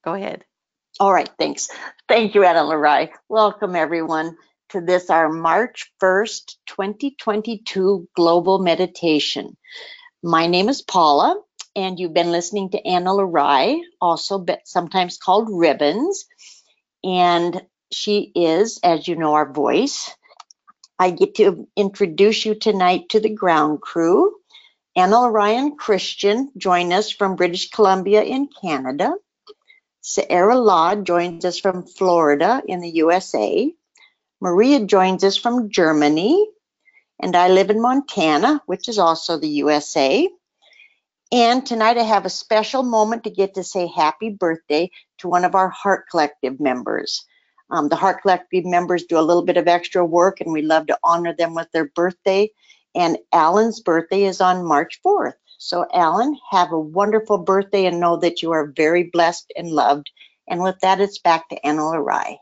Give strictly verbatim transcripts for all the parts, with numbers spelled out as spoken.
Go ahead. All right, thanks. Thank you, Anna Larai. Welcome, everyone, to this, our March first, twenty twenty-two Global Meditation. My name is Paula, and you've been listening to Anna Larai, also sometimes called Ribbons. And she is, as you know, our voice. I get to introduce you tonight to the ground crew. Anna Larai and Christian join us from British Columbia in Canada. Sierra Law joins us from Florida in the U S A. Maria joins us from Germany. And I live in Montana, which is also the U S A. And tonight I have a special moment to get to say happy birthday to one of our Heart Collective members. Um, the Heart Collective members do a little bit of extra work, and we love to honor them with their birthday. And Alan's birthday is on March fourth. So Alan, have a wonderful birthday and know that you are very blessed and loved. And with that, it's back to Anna Larai.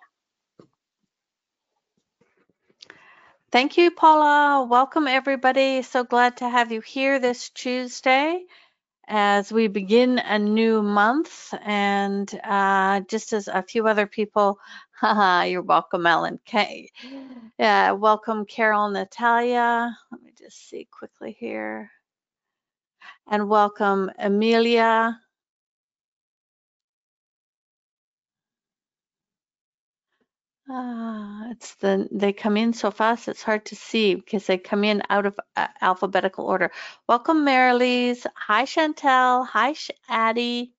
Thank you, Paula. Welcome, everybody. So glad to have you here this Tuesday as we begin a new month. And uh, just as a few other people, haha, you're welcome, Ellen. Okay. Yeah, welcome, Carol, Natalia. Let me just see quickly here. And welcome, Amelia. Ah, it's the they come in so fast it's hard to see because they come in out of uh, alphabetical order. Welcome, Marilise. Hi, Chantel. Hi, Sh Addie.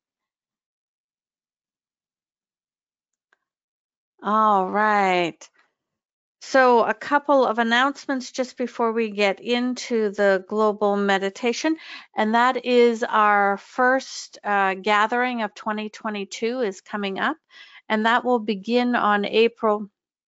All right. So a couple of announcements just before we get into the global meditation, and that is our first uh, gathering of twenty twenty-two is coming up, and that will begin on April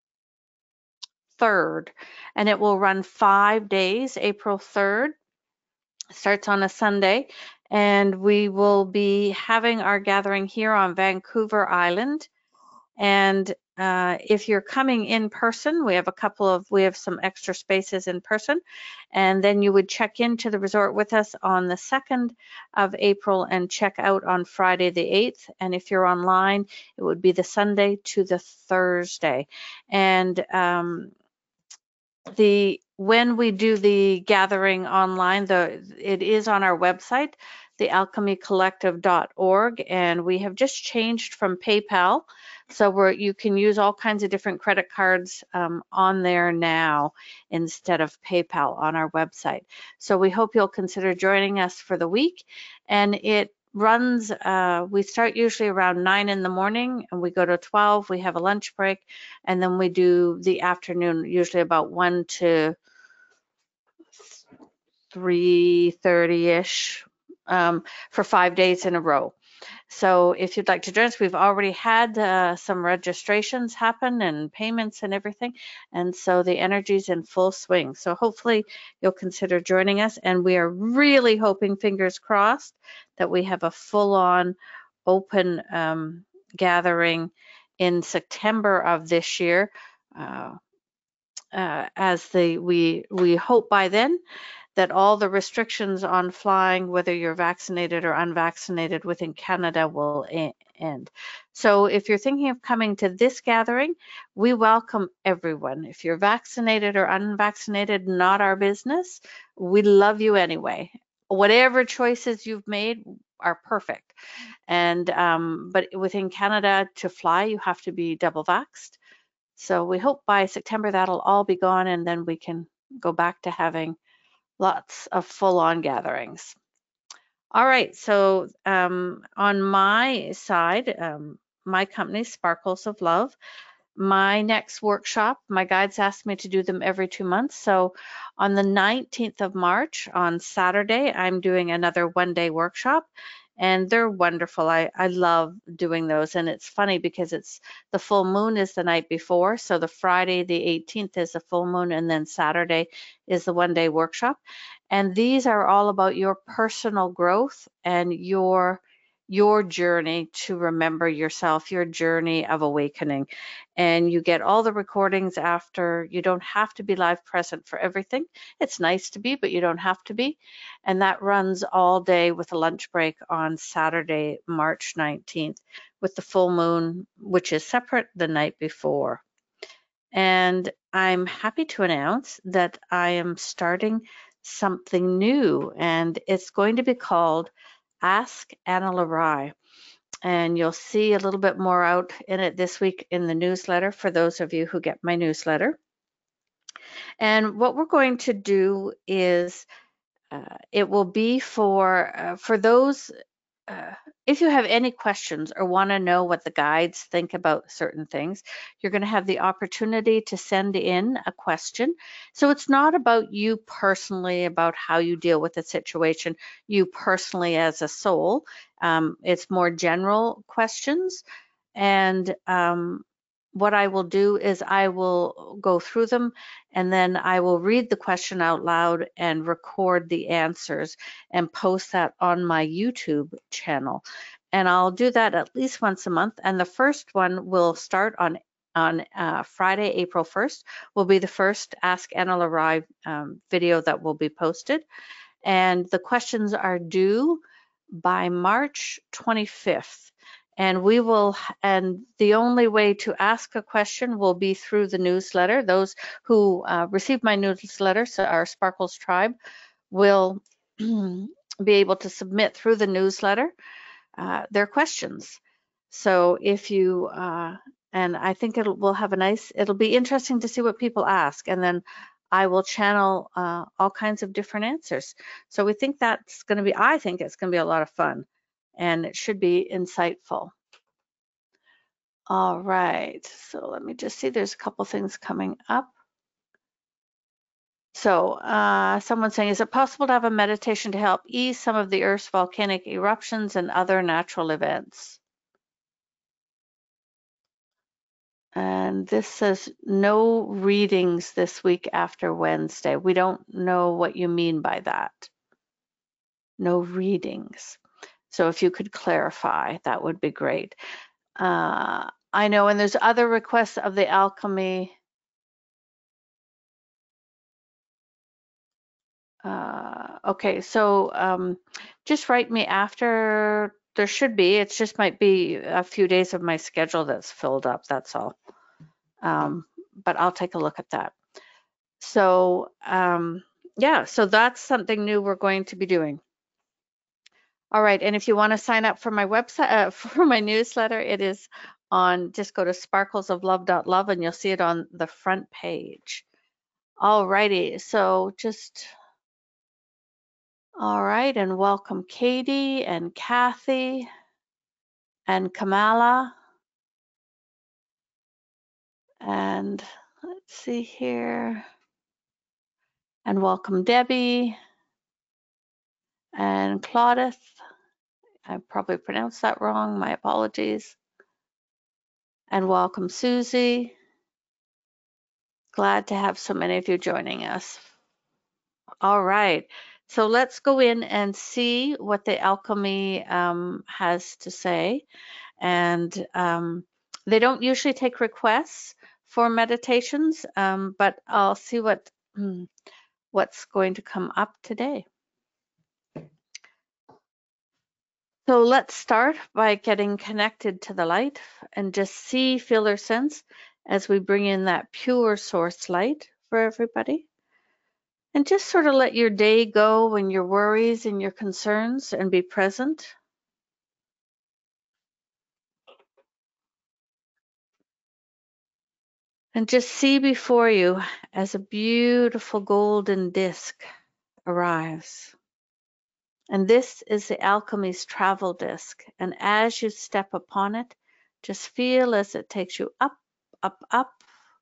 third, and it will run five days. April third starts on a Sunday, and we will be having our gathering here on Vancouver Island. And uh, if you're coming in person, we have a couple of, we have some extra spaces in person, and then you would check into the resort with us on the second of April and check out on Friday the eighth. And if you're online, it would be the Sunday to the Thursday. And um, the when we do the gathering online, the it is on our website, the alchemy collective dot org, and we have just changed from PayPal, so where you can use all kinds of different credit cards um, on there now instead of PayPal on our website. So we hope you'll consider joining us for the week, and it runs, uh, we start usually around nine in the morning and we go to twelve, we have a lunch break, and then we do the afternoon, usually about one to three thirty-ish um, for five days in a row. So if you'd like to join us, we've already had uh, some registrations happen and payments and everything. And so the energy's in full swing. So hopefully you'll consider joining us. And we are really hoping, fingers crossed, that we have a full-on open um, gathering in September of this year. Uh, uh, as the we we hope by then that all the restrictions on flying, whether you're vaccinated or unvaccinated within Canada, will end. So if you're thinking of coming to this gathering, we welcome everyone. If you're vaccinated or unvaccinated, not our business. We love you anyway. Whatever choices you've made are perfect. And um, but within Canada, to fly, you have to be double vaxxed. So we hope by September that'll all be gone, and then we can go back to having lots of full-on gatherings. All right, so um, on my side, um, my company, Sparkles of Love, my next workshop, my guides asked me to do them every two months. So on the nineteenth of March, on Saturday, I'm doing another one-day workshop, and they're wonderful. I, I love doing those, and it's funny because it's the full moon is the night before, so the Friday the eighteenth is the full moon, and then Saturday is the one-day workshop. And these are all about your personal growth and your your journey to remember yourself, your journey of awakening. And you get all the recordings after. You don't have to be live present for everything. It's nice to be, but you don't have to be. And that runs all day with a lunch break on Saturday, March nineteenth, with the full moon, which is separate the night before. And I'm happy to announce that I am starting something new, and it's going to be called Ask Anna Lurai. And you'll see a little bit more out in it this week in the newsletter for those of you who get my newsletter. And what we're going to do is uh, it will be for uh, for those uh, if you have any questions or want to know what the guides think about certain things, you're going to have the opportunity to send in a question. So it's not about you personally, about how you deal with the situation, you personally as a soul. Um, it's more general questions. And um, what I will do is I will go through them, and then I will read the question out loud and record the answers and post that on my YouTube channel. And I'll do that at least once a month. And the first one will start on on uh, Friday, April first, will be the first Ask Anna Lurai um, video that will be posted. And the questions are due by March twenty-fifth. And we will, and the only way to ask a question will be through the newsletter. Those who uh, receive my newsletter, so our Sparkles tribe, will be able to submit through the newsletter uh, their questions. So if you, uh, and I think it'll, we'll have a nice, it'll be interesting to see what people ask. And then I will channel uh, all kinds of different answers. So we think that's going to be, I think it's going to be a lot of fun, and it should be insightful. All right, so let me just see, there's a couple things coming up. So uh, someone's saying, is it possible to have a meditation to help ease some of the Earth's volcanic eruptions and other natural events? And this says no readings this week after Wednesday. We don't know what you mean by that. No readings. So if you could clarify, that would be great. Uh, I know, and there's other requests of the alchemy. Uh, okay, so um, just write me after. There should be. It just might be a few days of my schedule that's filled up. That's all. Um, but I'll take a look at that. So um, yeah, so that's something new we're going to be doing. All right, and if you want to sign up for my website, uh, for my newsletter, it is on, just go to sparkles of love dot love and you'll see it on the front page. All righty, so just, all right, and welcome Katie and Kathy and Kamala. And let's see here. And welcome Debbie and Claudith. I probably pronounced that wrong, my apologies. And welcome Susie. Glad to have so many of you joining us. All right, so let's go in and see what the alchemy um, has to say. And um, they don't usually take requests for meditations, um, but I'll see what what's going to come up today. So let's start by getting connected to the light and just see, feel, or sense as we bring in that pure source light for everybody. And just sort of let your day go and your worries and your concerns and be present. And just see before you as a beautiful golden disc arrives. And this is the alchemy's travel disc. And as you step upon it, just feel as it takes you up, up, up.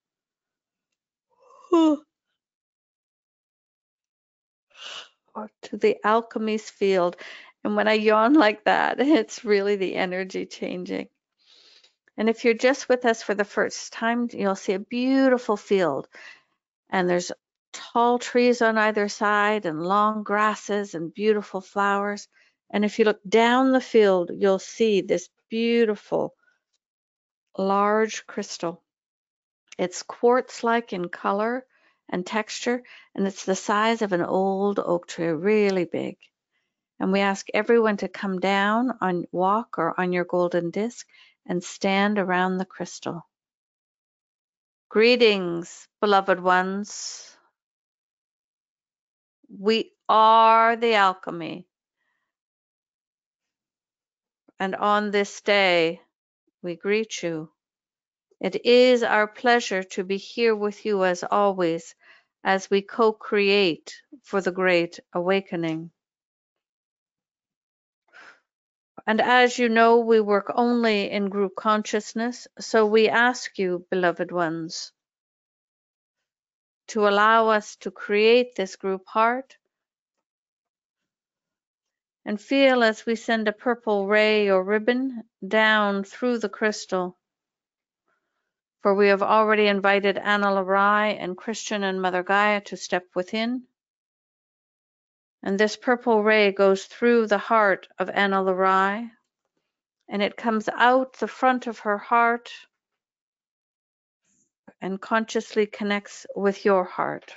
Or to the alchemy's field. And when I yawn like that, it's really the energy changing. And if you're just with us for the first time, you'll see a beautiful field. And there's tall trees on either side and long grasses and beautiful flowers. And if you look down the field, you'll see this beautiful large crystal. It's quartz-like in color and texture, and it's the size of an old oak tree, really big. And we ask everyone to come down on walk or on your golden disc and stand around the crystal. Greetings, beloved ones. We are the alchemy. And on this day, we greet you. It is our pleasure to be here with you as always, as we co-create for the Great Awakening. And as you know, we work only in group consciousness, so we ask you, beloved ones, to allow us to create this group heart and feel as we send a purple ray or ribbon down through the crystal. For we have already invited Anna Larai and Christian and Mother Gaia to step within. And this purple ray goes through the heart of Anna Larai, and it comes out the front of her heart and consciously connects with your heart.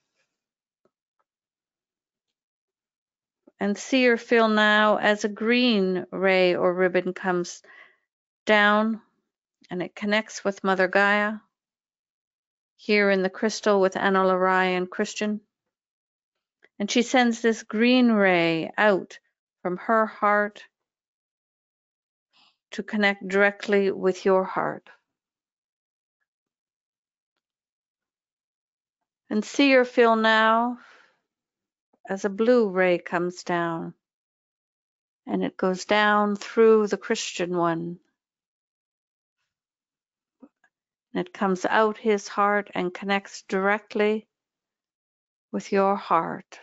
And see or feel now as a green ray or ribbon comes down and it connects with Mother Gaia, here in the crystal with Anna Larai and Christian. And she sends this green ray out from her heart to connect directly with your heart. And see or feel now as a blue ray comes down, and it goes down through the Christian one. And it comes out his heart and connects directly with your heart.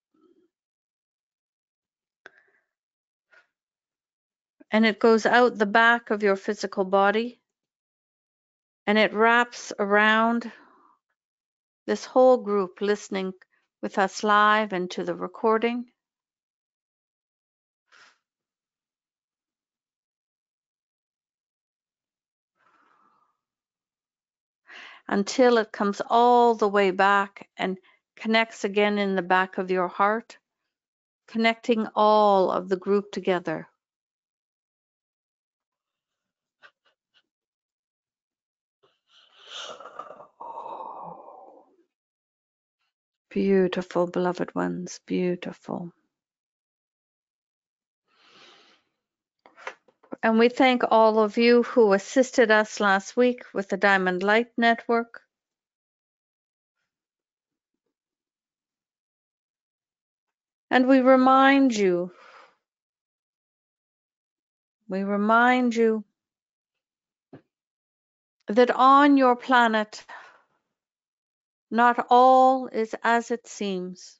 And it goes out the back of your physical body, and it wraps around this whole group listening with us live and to the recording. Until it comes all the way back and connects again in the back of your heart, connecting all of the group together. Beautiful, beloved ones, beautiful. And we thank all of you who assisted us last week with the Diamond Light Network. And we remind you, we remind you that on your planet, not all is as it seems.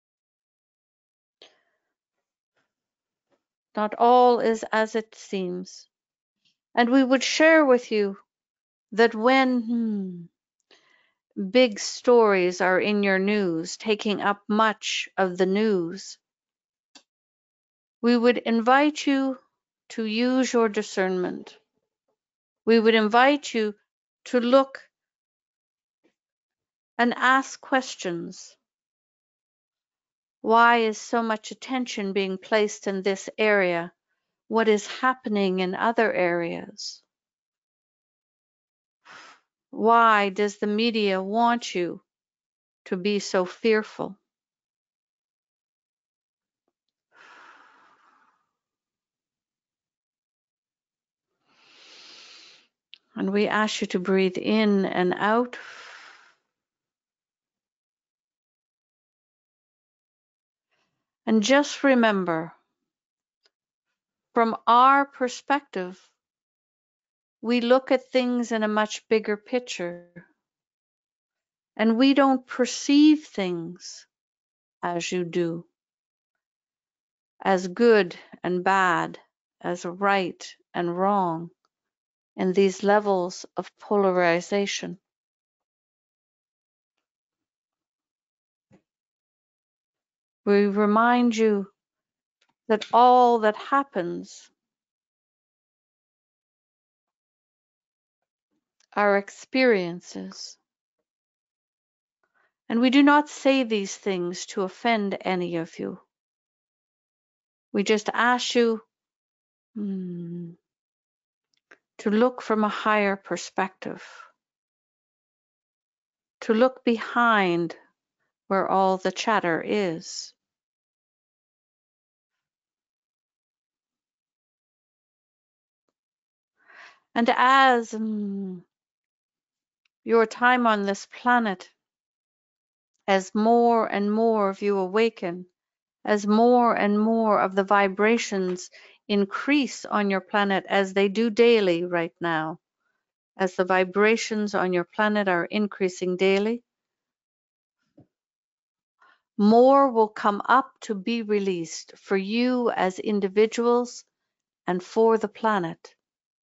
Not all is as it seems. And we would share with you that when hmm, big stories are in your news, taking up much of the news, we would invite you to use your discernment. We would invite you to look and ask questions. Why is so much attention being placed in this area? What is happening in other areas? Why does the media want you to be so fearful? And we ask you to breathe in and out. And just remember, from our perspective, we look at things in a much bigger picture. And we don't perceive things as you do, as good and bad, as right and wrong, in these levels of polarization. We remind you that all that happens are experiences. And we do not say these things to offend any of you. We just ask you hmm, to look from a higher perspective, to look behind where all the chatter is. And as mm, your time on this planet, as more and more of you awaken, as more and more of the vibrations increase on your planet, as they do daily right now, as the vibrations on your planet are increasing daily, more will come up to be released for you as individuals and for the planet.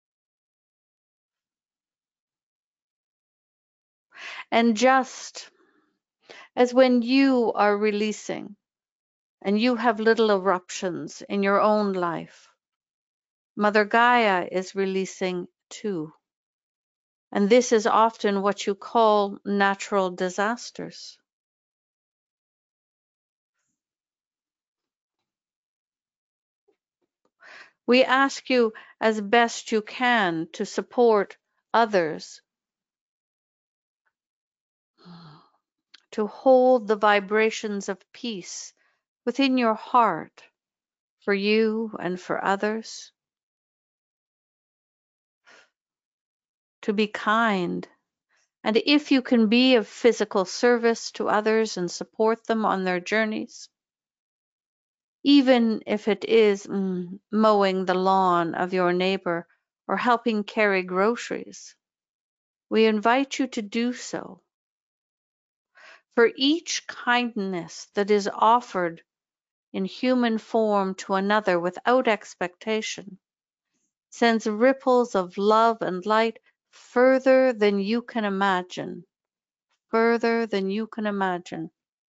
And just as when you are releasing and you have little eruptions in your own life, Mother Gaia is releasing too. And this is often what you call natural disasters. We ask you as best you can to support others, to hold the vibrations of peace within your heart for you and for others, to be kind. And if you can be of physical service to others and support them on their journeys, even if it is mm, mowing the lawn of your neighbor or helping carry groceries, we invite you to do so. For each kindness that is offered in human form to another without expectation sends ripples of love and light further than you can imagine, further than you can imagine.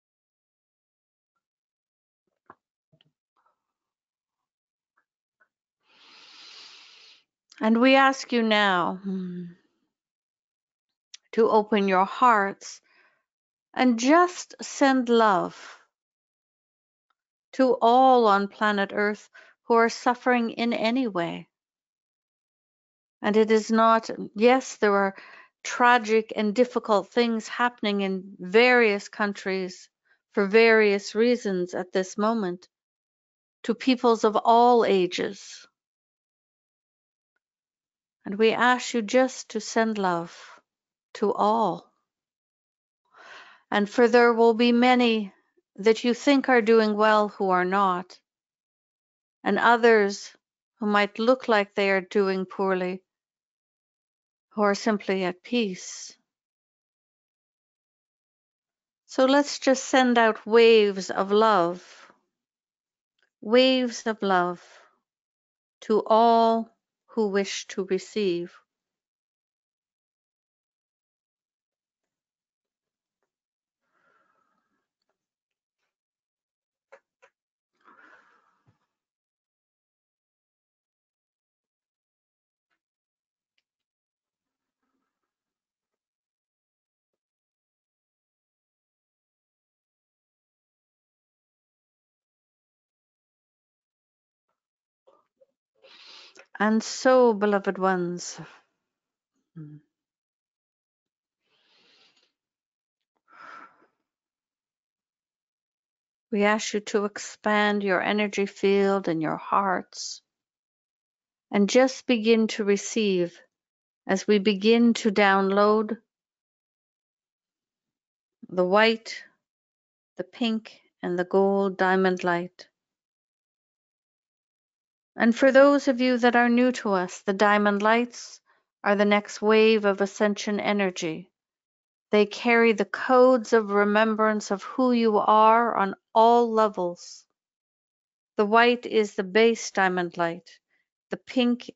And we ask you now hmm, to open your hearts and just send love to all on planet Earth who are suffering in any way. And it is not, yes, there are tragic and difficult things happening in various countries for various reasons at this moment to peoples of all ages. And we ask you just to send love to all. And for there will be many that you think are doing well who are not, and others who might look like they are doing poorly who are simply at peace. So let's just send out waves of love, waves of love to all who wish to receive. And so, beloved ones, we ask you to expand your energy field and your hearts and just begin to receive as we begin to download the white, the pink, and the gold diamond light. And for those of you that are new to us, the diamond lights are the next wave of ascension energy. They carry the codes of remembrance of who you are on all levels. The white is the base diamond light. The pink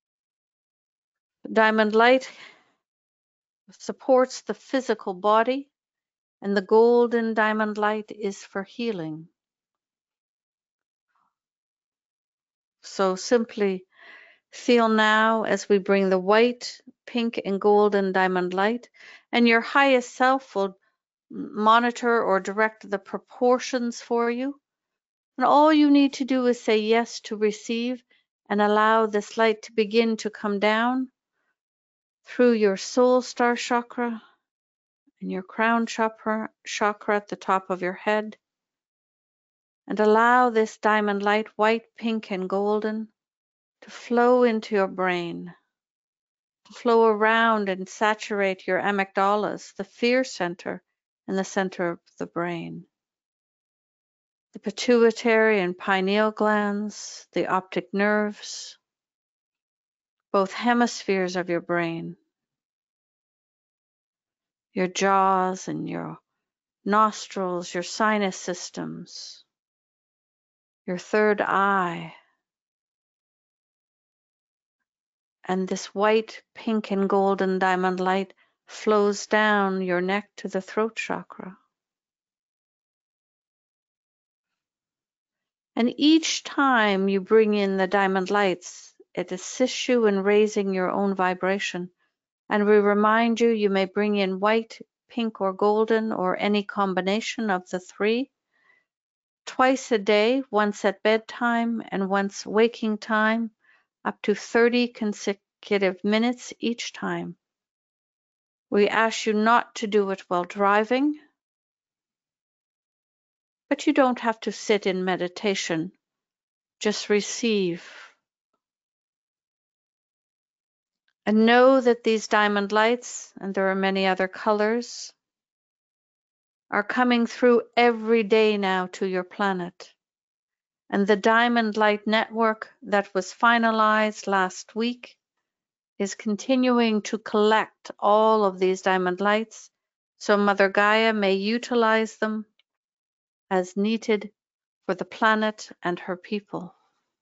diamond light supports the physical body, and the golden diamond light is for healing. So simply feel now as we bring the white, pink, and golden diamond light, and your highest self will monitor or direct the proportions for you. And all you need to do is say yes to receive and allow this light to begin to come down through your soul star chakra and your crown chakra, chakra at the top of your head. And allow this diamond light, white, pink, and golden, to flow into your brain, to flow around and saturate your amygdalas, the fear center in the center of the brain, the pituitary and pineal glands, the optic nerves, both hemispheres of your brain, your jaws and your nostrils, your sinus systems, your third eye, and this white, pink, and golden diamond light flows down your neck to the throat chakra. And each time you bring in the diamond lights, it assists you in raising your own vibration. And we remind you, you may bring in white, pink, or golden, or any combination of the three, twice a day, once at bedtime and once waking time, up to thirty consecutive minutes each time. We ask you not to do it while driving, but you don't have to sit in meditation. Just receive. And know that these diamond lights, and there are many other colors, are coming through every day now to your planet. And the Diamond Light Network that was finalized last week is continuing to collect all of these diamond lights so Mother Gaia may utilize them as needed for the planet and her people.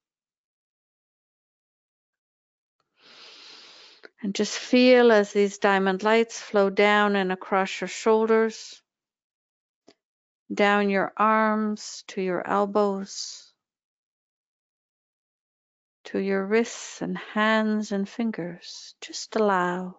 And just feel as these diamond lights flow down and across your shoulders, down your arms to your elbows, to your wrists and hands and fingers. Just allow.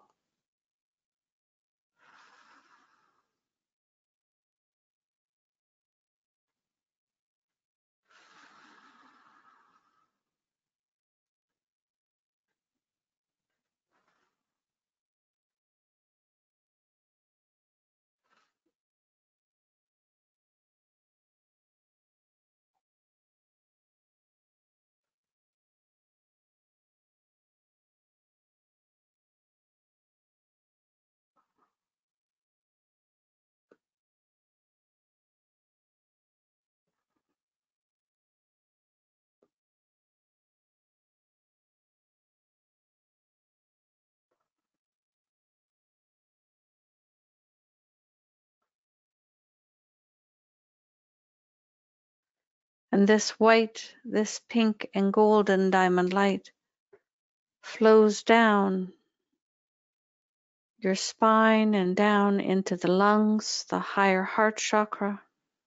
And this white, this pink and golden diamond light flows down your spine and down into the lungs, the higher heart chakra.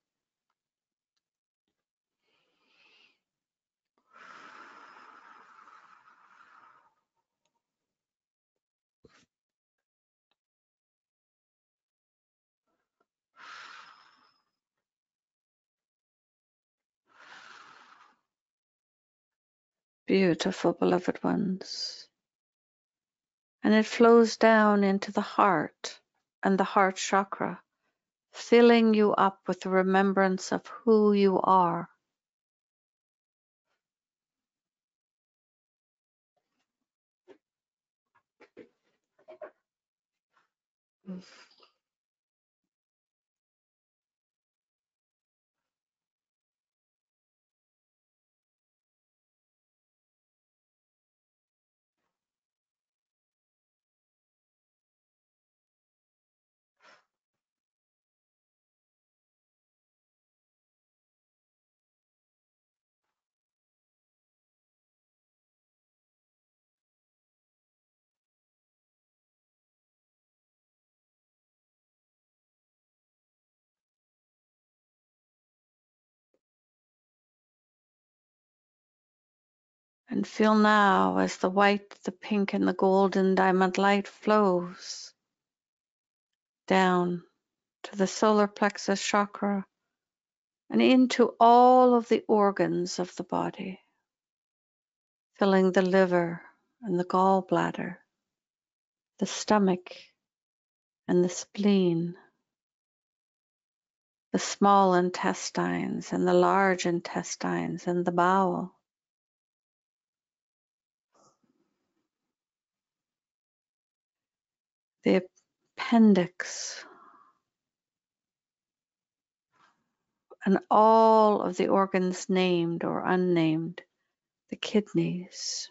Beautiful, beloved ones. And it flows down into the heart and the heart chakra, filling you up with the remembrance of who you are. And feel now as the white, the pink, and the golden diamond light flows down to the solar plexus chakra and into all of the organs of the body, filling the liver and the gallbladder, the stomach and the spleen, the small intestines and the large intestines and the bowel. The appendix, and all of the organs named or unnamed, the kidneys.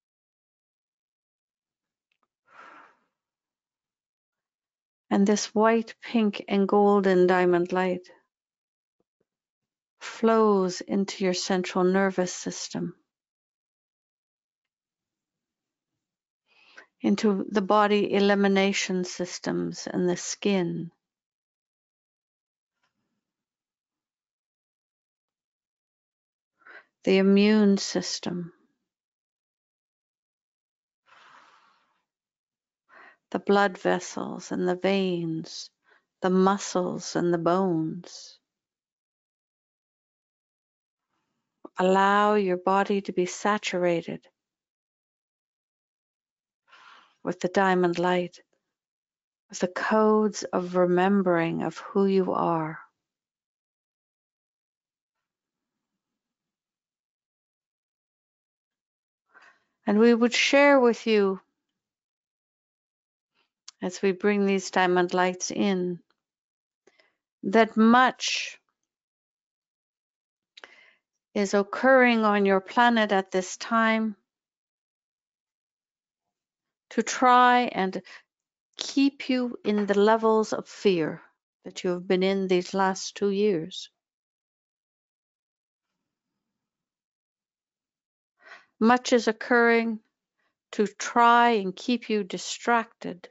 And this white, pink, and golden diamond light flows into your central nervous system, into the body elimination systems and the skin, the immune system, the blood vessels and the veins, the muscles and the bones. Allow your body to be saturated with the diamond light, with the codes of remembering of who you are. And we would share with you, as we bring these diamond lights in, that much is occurring on your planet at this time to try and keep you in the levels of fear that you have been in these last two years. Much is occurring to try and keep you distracted,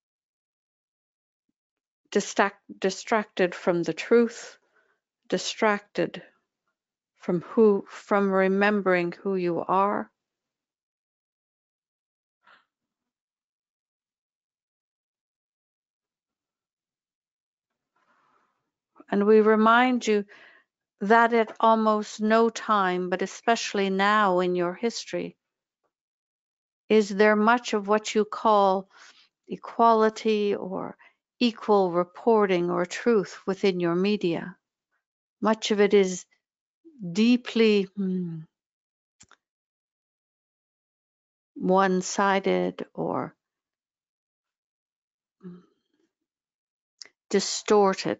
distract, distracted from the truth, distracted from who, from remembering who you are. And we remind you that at almost no time, but especially now in your history, is there much of what you call equality or equal reporting or truth within your media. Much of it is deeply hmm, one-sided or hmm, distorted.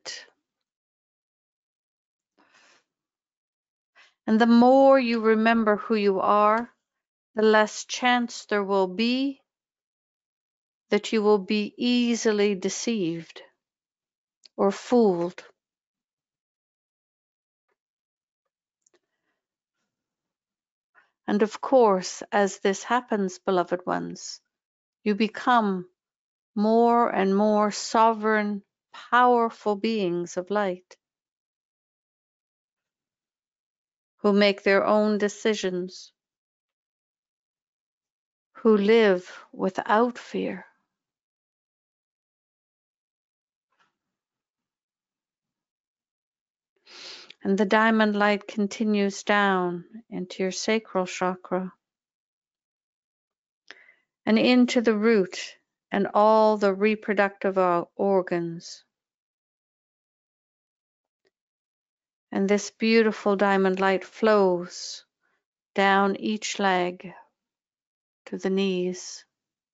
And the more you remember who you are, the less chance there will be that you will be easily deceived or fooled. And of course, as this happens, beloved ones, you become more and more sovereign, powerful beings of light who make their own decisions, who live without fear. And the diamond light continues down into your sacral chakra and into the root and all the reproductive organs. And this beautiful diamond light flows down each leg to the knees.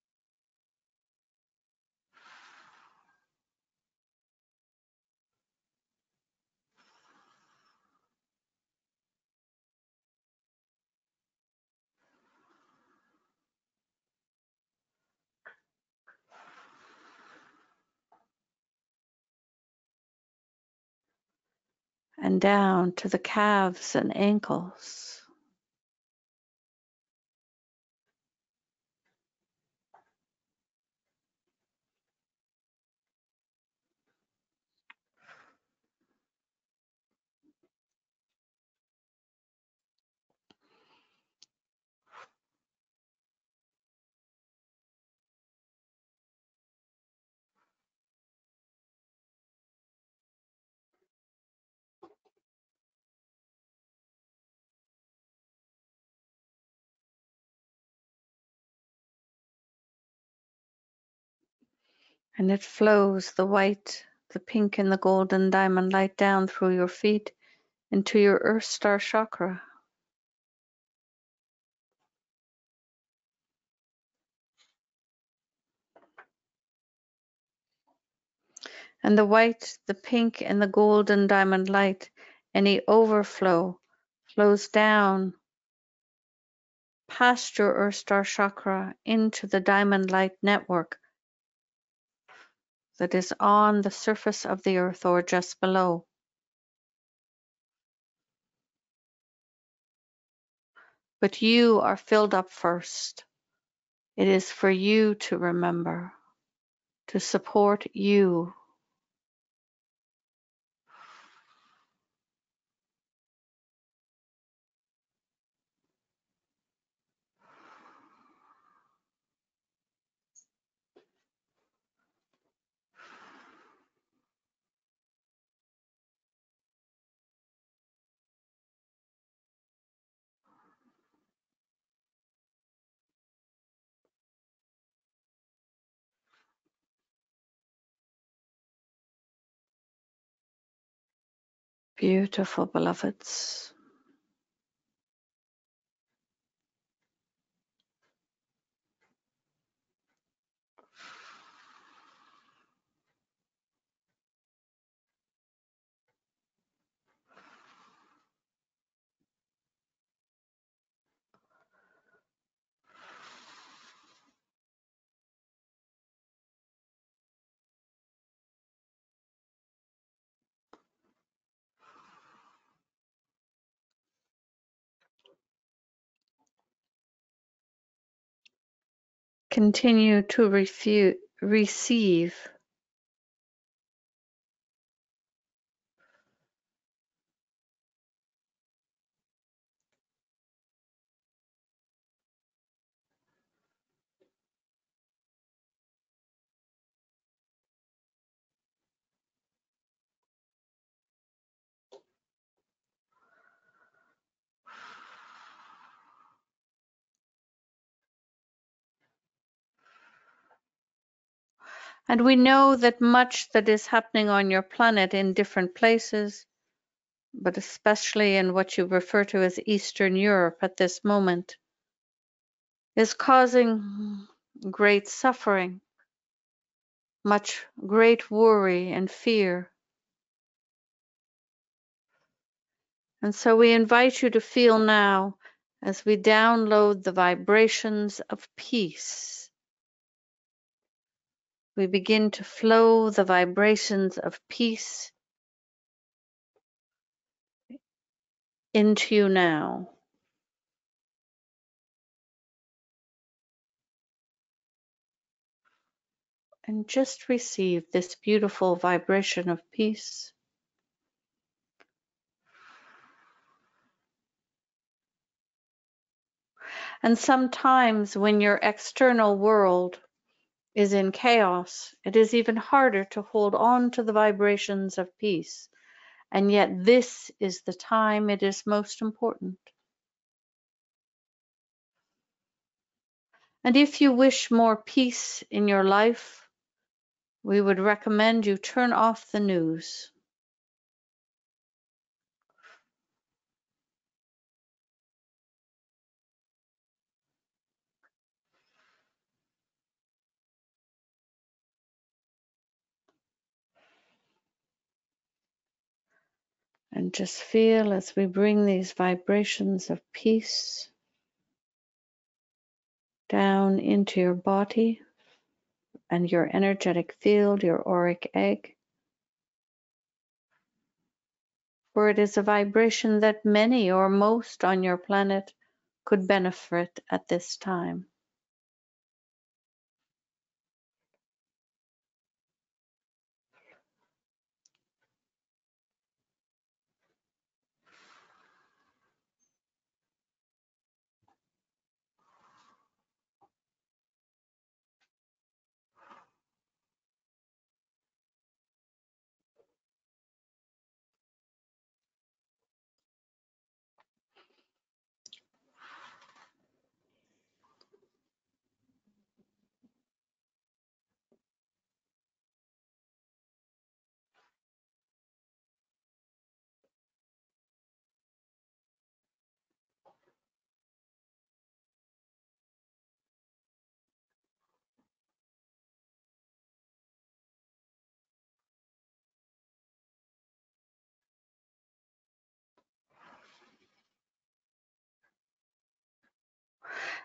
And down to the calves and ankles. And it flows, the white, the pink, and the golden diamond light down through your feet into your Earth Star chakra. And the white, the pink, and the golden diamond light, any overflow, flows down past your Earth Star chakra into the diamond light network that is on the surface of the earth or just below. But you are filled up first. It is for you to remember, to support you. Beautiful beloveds. Continue to refu- receive And we know that much that is happening on your planet in different places, but especially in what you refer to as Eastern Europe at this moment, is causing great suffering, much great worry and fear. And so we invite you to feel now, as we download the vibrations of peace, we begin to flow the vibrations of peace into you now. And just receive this beautiful vibration of peace. And sometimes when your external world is in chaos, it is even harder to hold on to the vibrations of peace. And yet this is the time it is most important. And if you wish more peace in your life, we would recommend you turn off the news. And just feel as we bring these vibrations of peace down into your body and your energetic field, your auric egg. For it is a vibration that many or most on your planet could benefit at this time.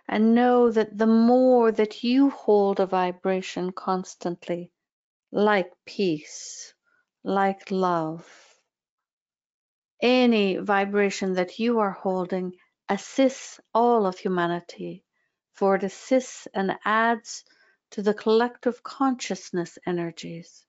And know that the more that you hold a vibration constantly, like peace, like love, any vibration that you are holding assists all of humanity, for it assists and adds to the collective consciousness energies.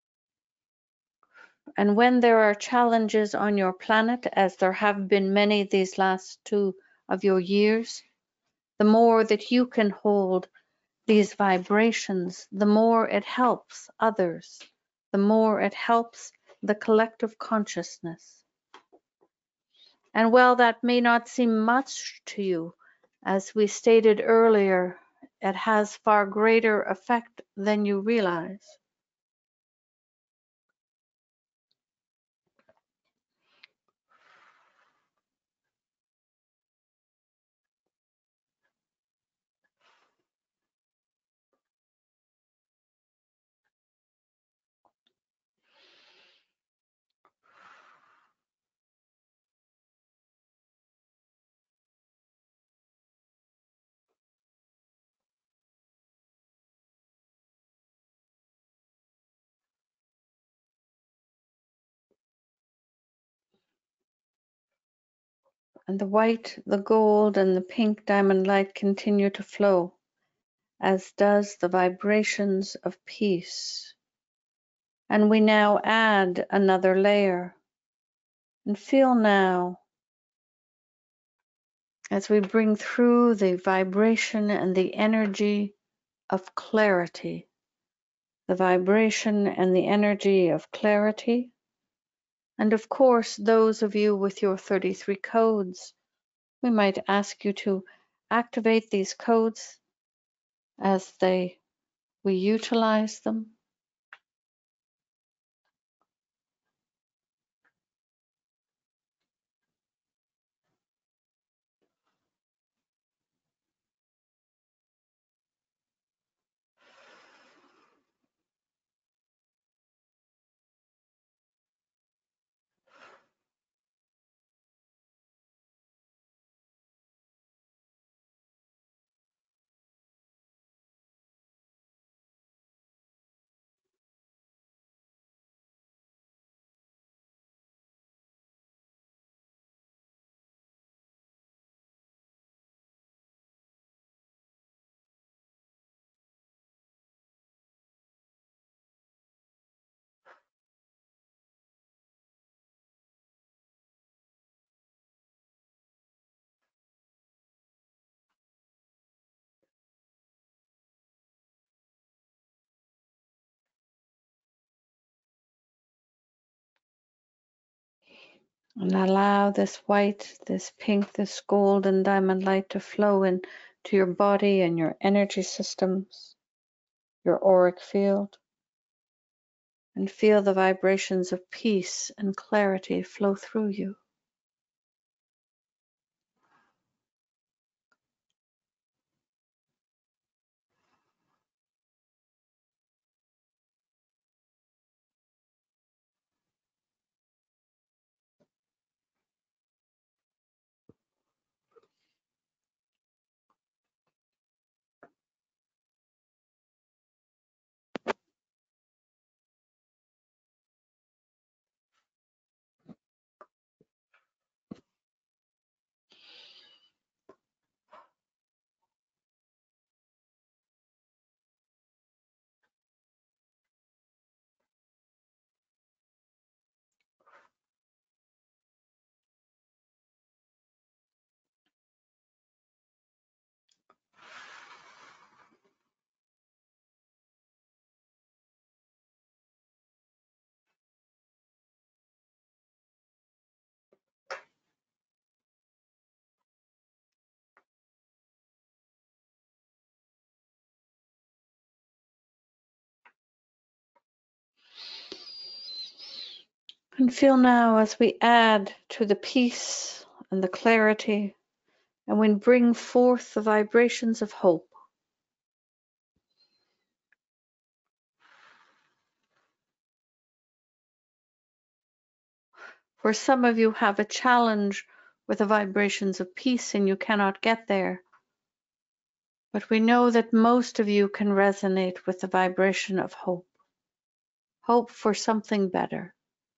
And when there are challenges on your planet, as there have been many these last two of your years, the more that you can hold these vibrations, the more it helps others, the more it helps the collective consciousness. And while that may not seem much to you, as we stated earlier, it has far greater effect than you realize. And the white, the gold, and the pink diamond light continue to flow, as does the vibrations of peace. And we now add another layer. And feel now, as we bring through the vibration and the energy of clarity, the vibration and the energy of clarity. And of course, those of you with your thirty-three codes, we might ask you to activate these codes as they we utilize them. And allow this white, this pink, this gold and diamond light to flow into your body and your energy systems, your auric field. And feel the vibrations of peace and clarity flow through you. And feel now as we add to the peace and the clarity, and we bring forth the vibrations of hope. For some of you have a challenge with the vibrations of peace and you cannot get there. But we know that most of you can resonate with the vibration of hope, hope for something better.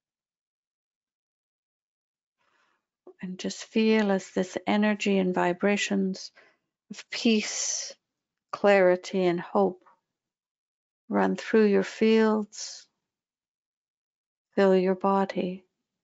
And just feel as this energy and vibrations of peace, clarity, and hope run through your fields, fill your body.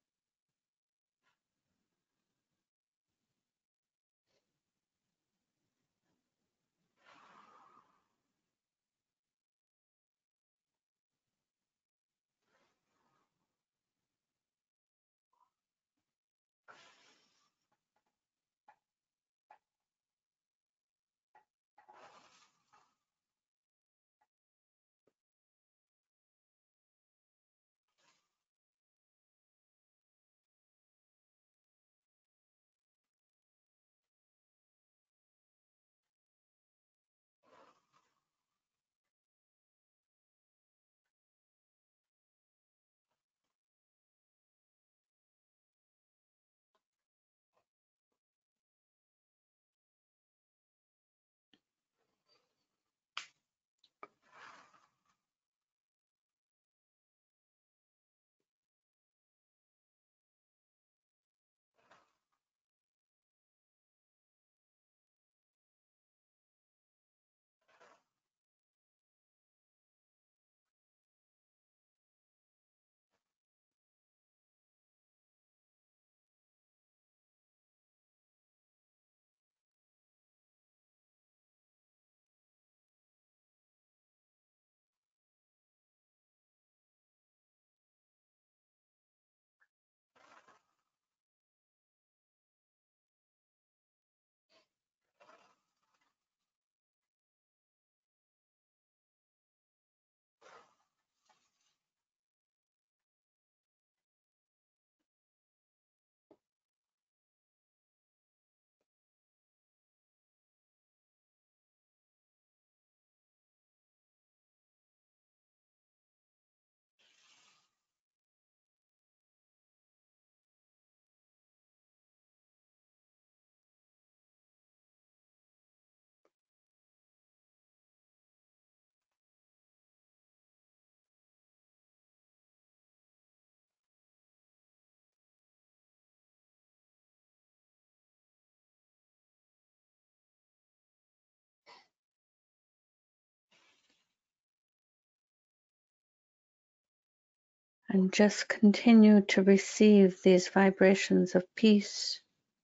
And just continue to receive these vibrations of peace,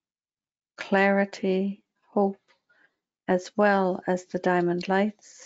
clarity, hope, as well as the diamond lights.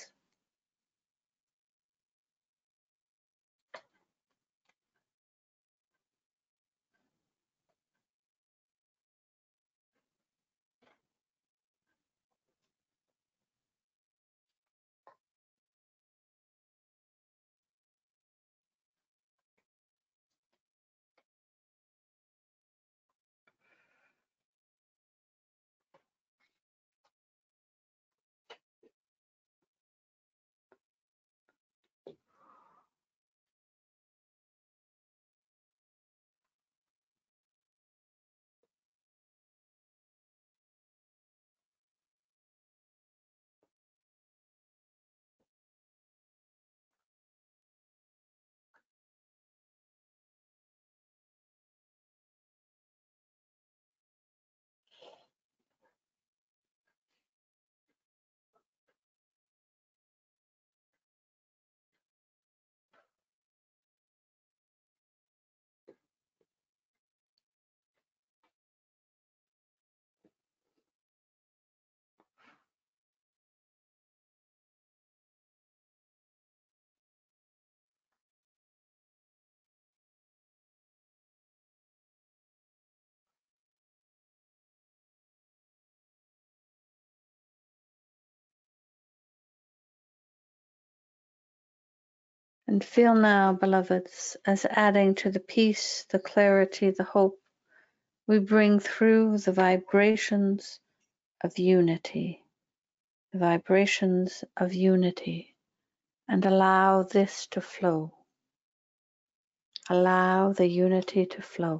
And feel now, beloveds, as adding to the peace, the clarity, the hope, we bring through the vibrations of unity, the vibrations of unity, and allow this to flow. Allow the unity to flow.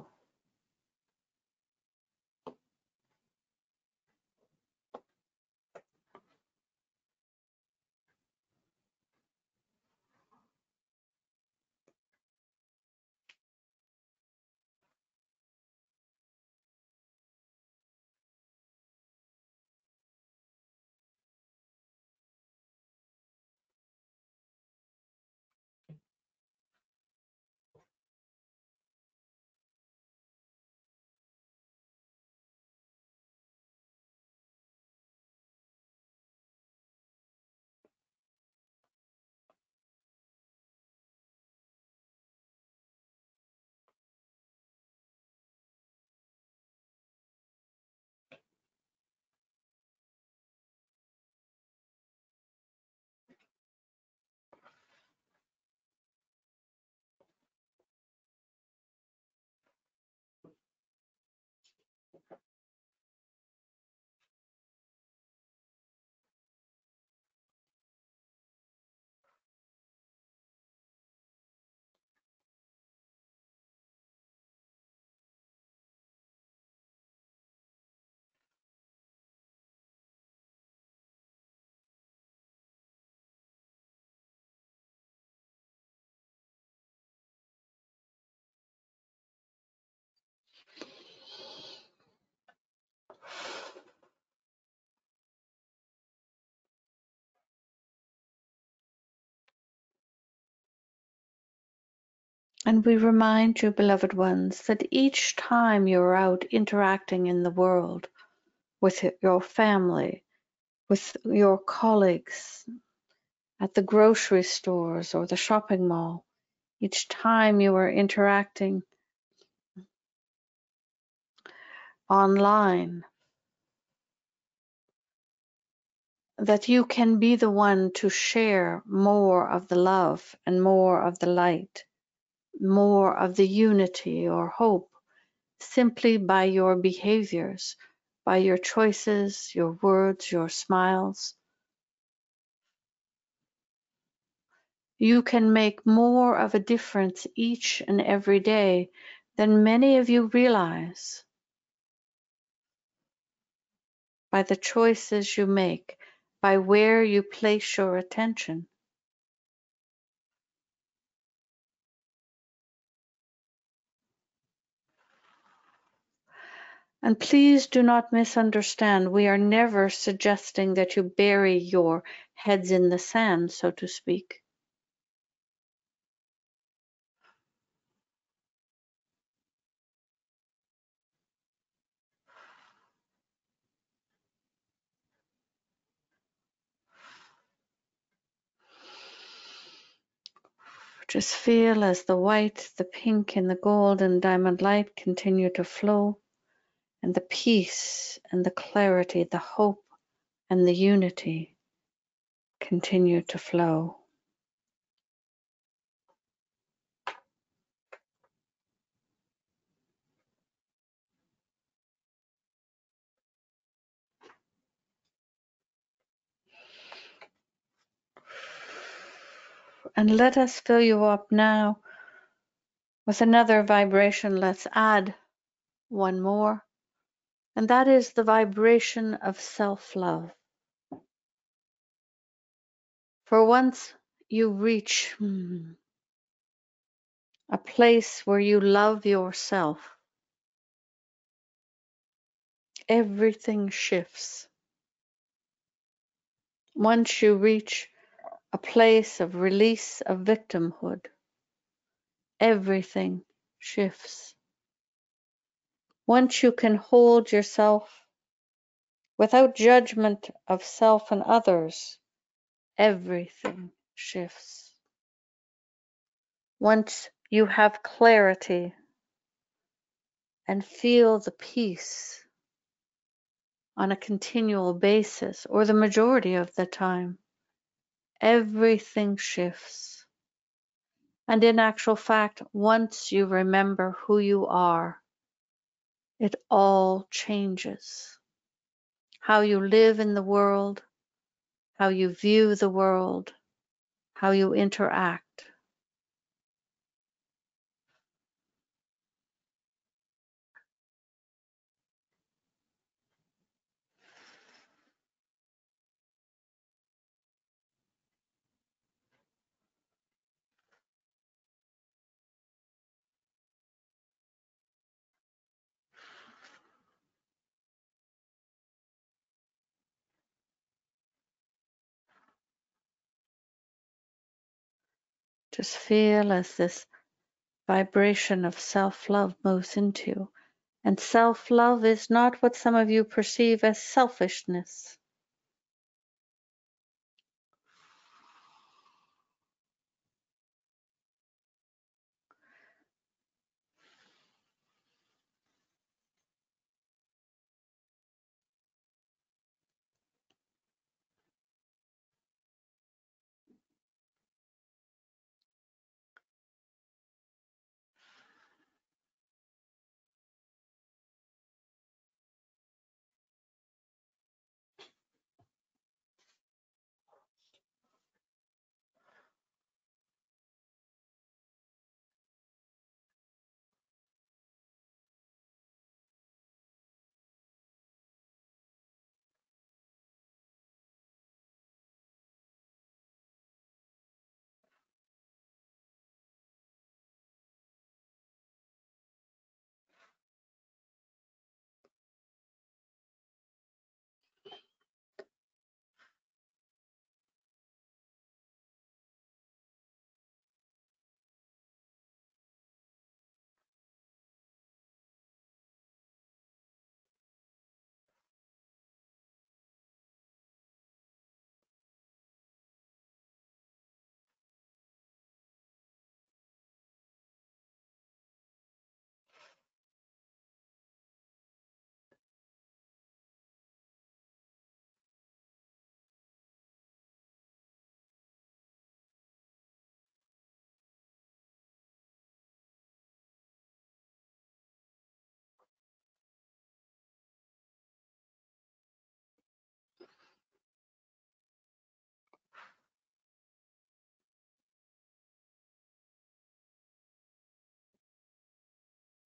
And we remind you, beloved ones, that each time you're out interacting in the world with your family, with your colleagues, at the grocery stores or the shopping mall, each time you are interacting online, that you can be the one to share more of the love and more of the light, more of the unity or hope, simply by your behaviors, by your choices, your words, your smiles. You can make more of a difference each and every day than many of you realize by the choices you make, by where you place your attention. And please do not misunderstand. We are never suggesting that you bury your heads in the sand, so to speak. Just feel as the white, the pink, and the gold and diamond light continue to flow, and the peace and the clarity, the hope and the unity continue to flow. And let us fill you up now with another vibration. Let's add one more, and that is the vibration of self-love. For once you reach hmm, a place where you love yourself, everything shifts. Once you reach a place of release of victimhood, everything shifts. Once you can hold yourself without judgment of self and others, everything shifts. Once you have clarity and feel the peace on a continual basis, or the majority of the time, everything shifts. And in actual fact, once you remember who you are, it all changes. How you live in the world, how you view the world, how you interact. Just feel as this vibration of self-love moves into you. And self-love is not what some of you perceive as selfishness.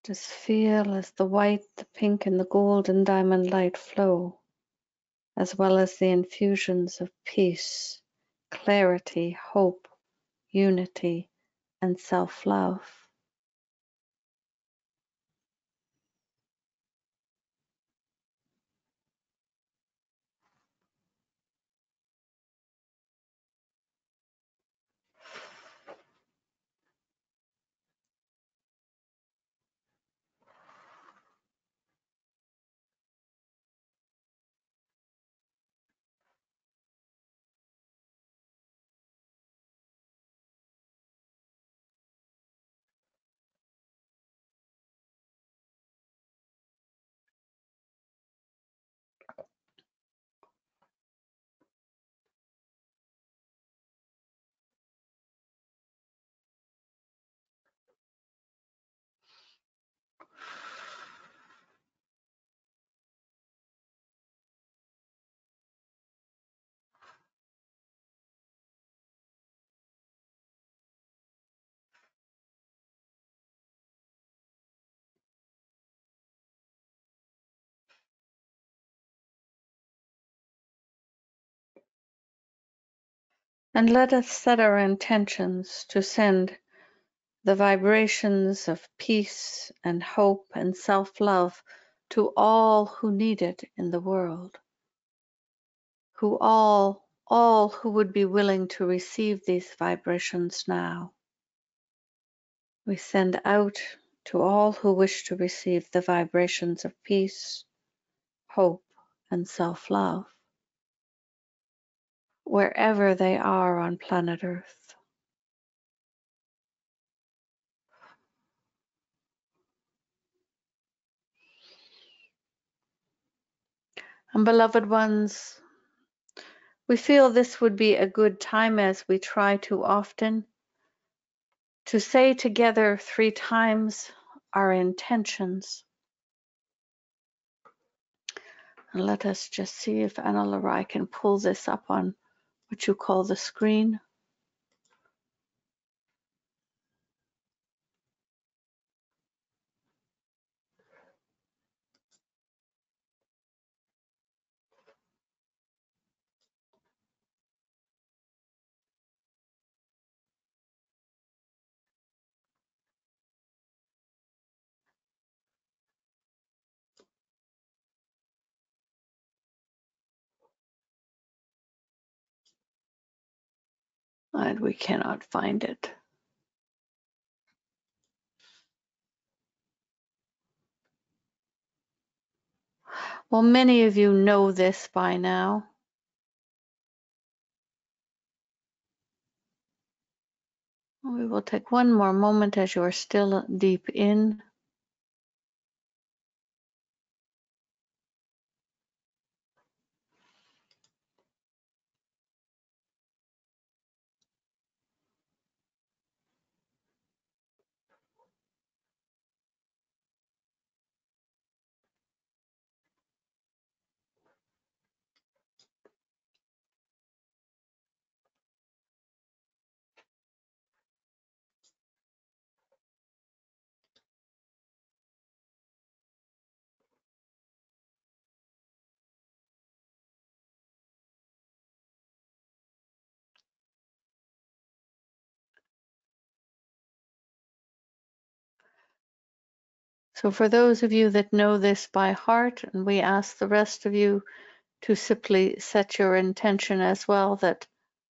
Just feel as the white, the pink, and the gold and diamond light flow, as well as the infusions of peace, clarity, hope, unity, and self-love. And let us set our intentions to send the vibrations of peace and hope and self-love to all who need it in the world, who all, all who would be willing to receive these vibrations now. We send out to all who wish to receive the vibrations of peace, hope, and self-love, wherever they are on planet Earth. And beloved ones, we feel this would be a good time, as we try to often, to say together three times our intentions. And let us just see if Anna Larai can pull this up on what you call the screen. And we cannot find it. Well, many of you know this by now. We will take one more moment as you are still deep in. So for those of you that know this by heart, and we ask the rest of you to simply set your intention as well, that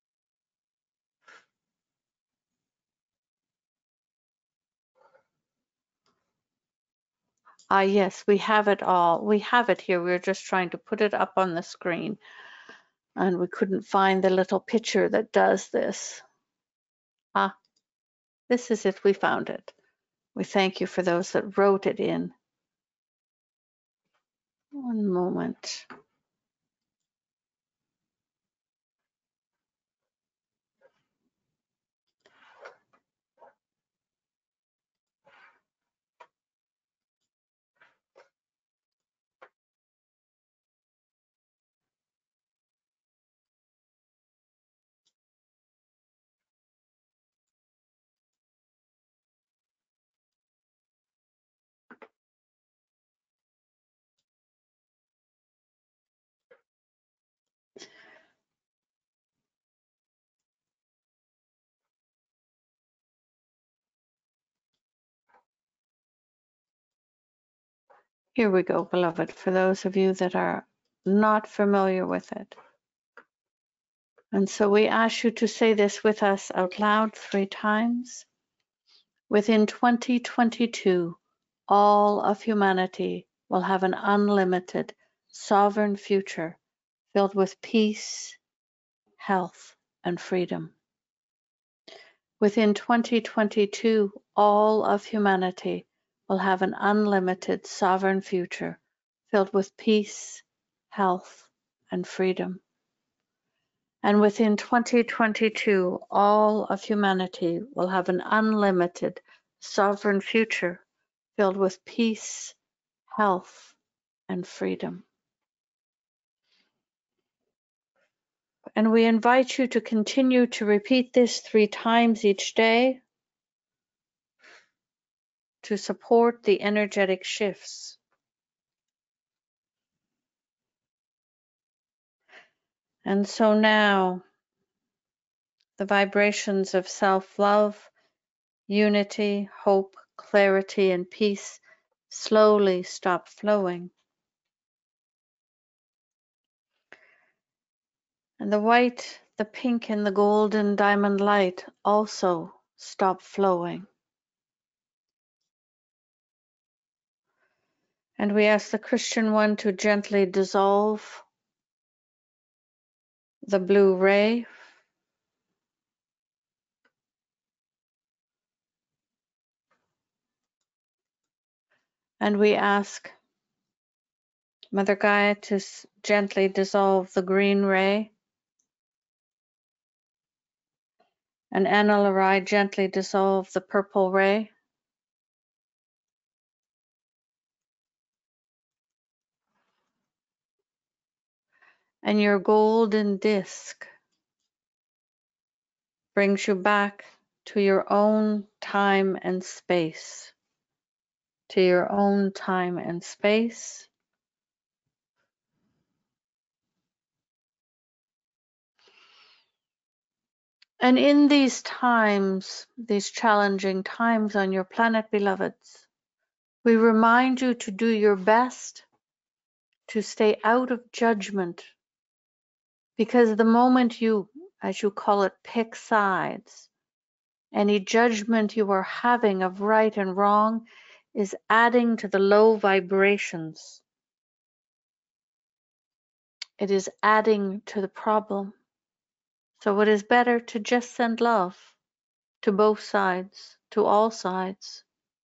ah yes, we have it all. We have it here. We're just trying to put it up on the screen, and we couldn't find the little picture that does this. Ah, this is it. We found it. We thank you for those that wrote it in. One moment. Here we go, beloved, for those of you that are not familiar with it. And so we ask you to say this with us out loud three times. Within twenty twenty-two, all of humanity will have an unlimited, sovereign future filled with peace, health, and freedom. Within twenty twenty-two, all of humanity will have an unlimited, sovereign future filled with peace, health, and freedom. And within twenty twenty-two, all of humanity will have an unlimited, sovereign future filled with peace, health, and freedom. And we invite you to continue to repeat this three times each day to support the energetic shifts. And so now, the vibrations of self-love, unity, hope, clarity, and peace slowly stop flowing. And the white, the pink, and the golden diamond light also stop flowing. And we ask the Christian one to gently dissolve the blue ray. And we ask Mother Gaia to gently dissolve the green ray. And Anna Larai gently dissolve the purple ray. And your golden disc brings you back to your own time and space. To your own time and space. And in these times, these challenging times on your planet, beloveds, we remind you to do your best to stay out of judgment, because the moment you, as you call it, pick sides, any judgment you are having of right and wrong is adding to the low vibrations. It is adding to the problem. So it is better to just send love to both sides, to all sides.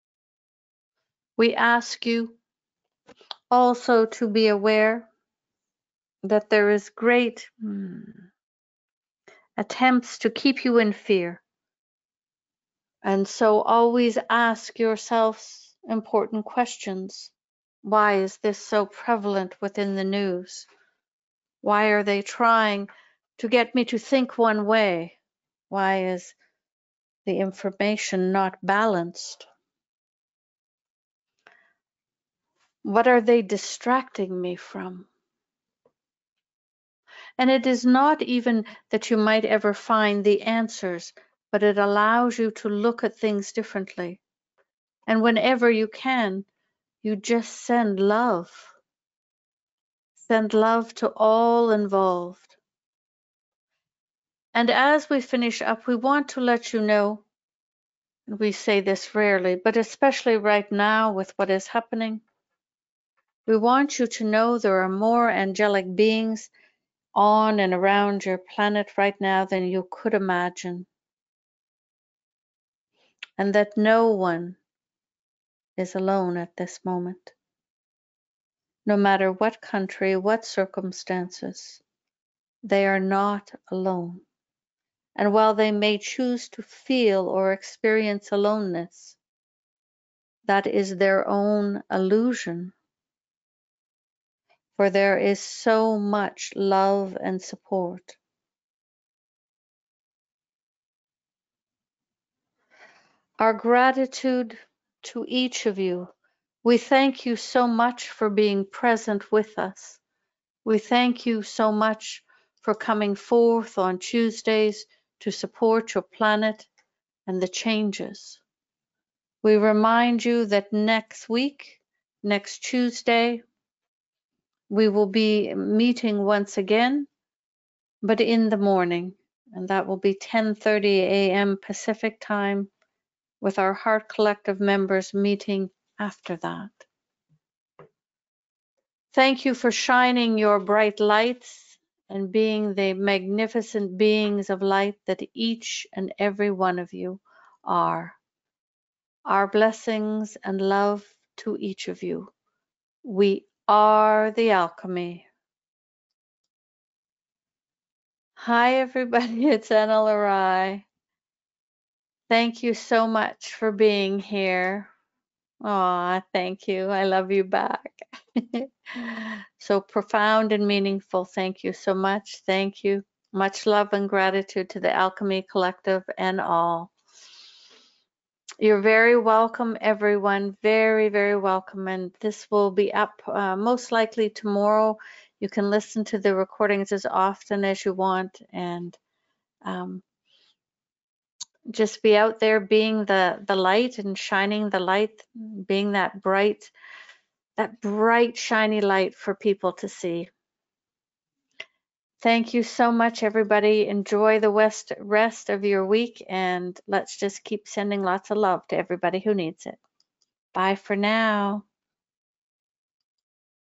We ask you also to be aware that there is great hmm, attempts to keep you in fear. And so always ask yourselves important questions. Why is this so prevalent within the news? Why are they trying to get me to think one way? Why is the information not balanced? What are they distracting me from? And it is not even that you might ever find the answers, but it allows you to look at things differently. And whenever you can, you just send love. Send love to all involved. And as we finish up, we want to let you know, and we say this rarely, but especially right now with what is happening, we want you to know there are more angelic beings on and around your planet right now than you could imagine. And that no one is alone at this moment. No matter what country, what circumstances, they are not alone. And while they may choose to feel or experience aloneness, that is their own illusion. For there is so much love and support. Our gratitude to each of you. We thank you so much for being present with us. We thank you so much for coming forth on Tuesdays to support your planet and the changes. We remind you that next week next Tuesday. We will be meeting once again, but in the morning, and that will be ten thirty a m Pacific time, with our Heart Collective members meeting after that. Thank you for shining your bright lights and being the magnificent beings of light that each and every one of you are. Our blessings and love to each of you. We are the alchemy. Hi, everybody. It's Anna Larai. Thank you so much for being here. Aw, thank you. I love you back. So profound and meaningful. Thank you so much. Thank you. Much love and gratitude to the Alchemy Collective and all. You're very welcome, everyone. Very, very welcome. And this will be up uh, most likely tomorrow. You can listen to the recordings as often as you want, and um, just be out there being the, the light and shining the light, being that bright, that bright, shiny light for people to see. Thank you so much, everybody. Enjoy the west, rest of your week, and let's just keep sending lots of love to everybody who needs it. Bye for now.